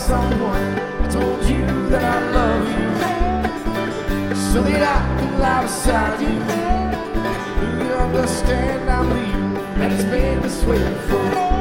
someone. I told you that I love you, so that I can lie beside you. Do you understand I'm leaving, and it's been this way before.